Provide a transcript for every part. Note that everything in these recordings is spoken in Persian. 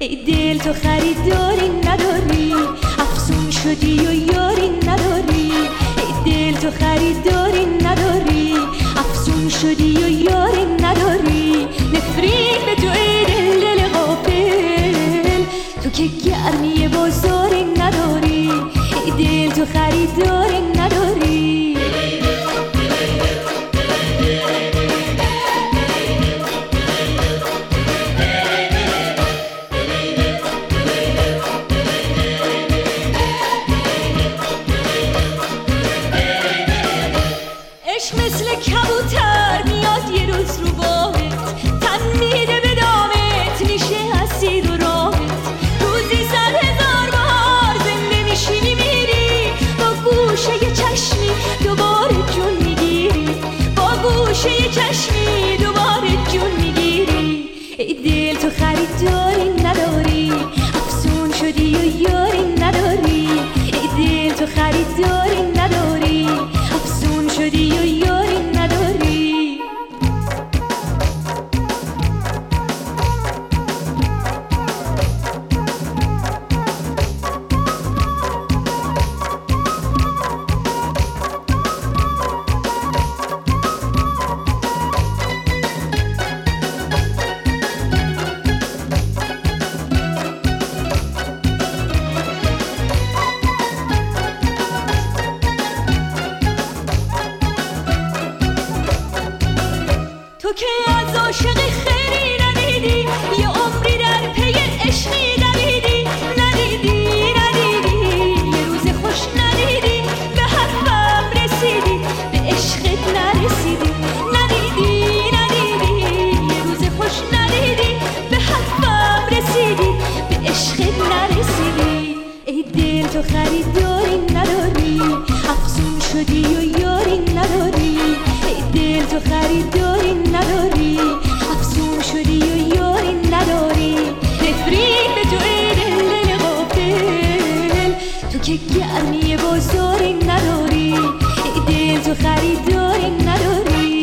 ای دل تو خریداری نداری، افسون شدی و یاری نداری. ای دل تو خریداری نداری، افسون شدی و یاری نداری. نفرین به تو ای دل غافل، تو که گرمی بازاری نداری. ای دل تو خریداری نداری. مثل کبوتر میاد یه روز رو باهت، تن میده به دامت، میشه اسیر و راهت. روزی 100,000 بار زنده میشی میمیری، با گوشه یه چشمی دوباره جون میگیری. با گوشه یه چشمی دوباره جون میگیری. ای دل تو خریداری نداری، افسون شدی و یاری نداری. ای دل تو خریداری نداری، افسون شدی و یاری نداری. تو که از عاشقی خیلی ندیدی، یه عمری در پی عشقی دویدی. ندیدی یه روز خوش ندیدی، به حرفم رسیدی به عشقت نرسیدی. ندیدی یه روز خوش ندیدی، به حرفم رسیدی به عشقت نرسیدی. ای دل تو خریداری نداری، افسون شدی و یاری نداری. ای دل تو خریداری نداری، افسون شدی و یاری نداری. نفرین به تو ای دل غافل، تو که گرمی بازاری نداری. ای دل تو خریداری نداری.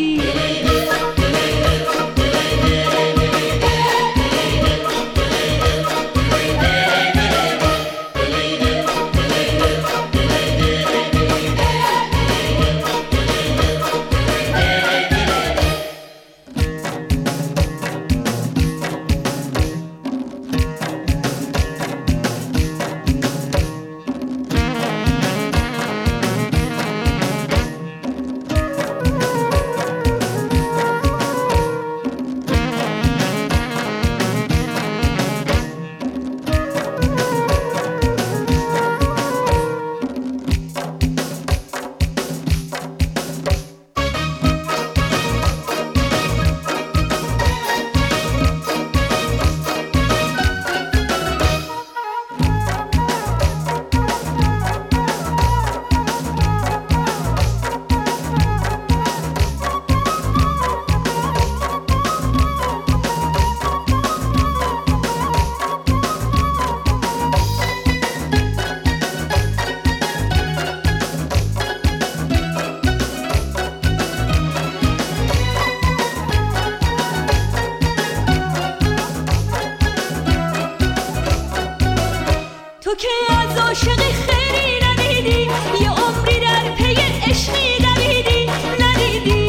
تو که از عاشقی خیلی ندیدی، یه عمری در پی عشقی دویدی. ندیدی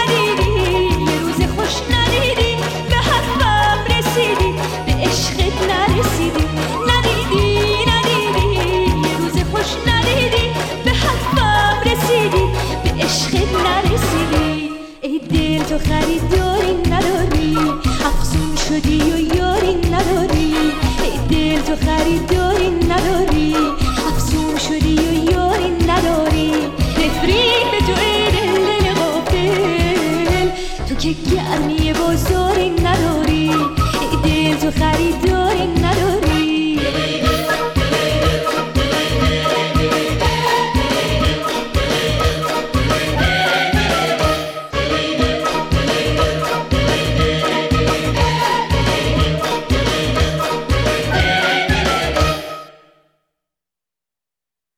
یه روز خوش ندیدی، به حرفم رسیدی به عشقت نرسیدی. ندیدی یه روز خوش ندیدی، به حرفم رسیدی به عشقت نرسیدی. ای دل تو خریداری نداری، افسون شدی و یاری نداری. ای دل تو خریداری نداری، افسون شدی و یاری نداری. نفرین به تو ای دل غافل، تو که گرمی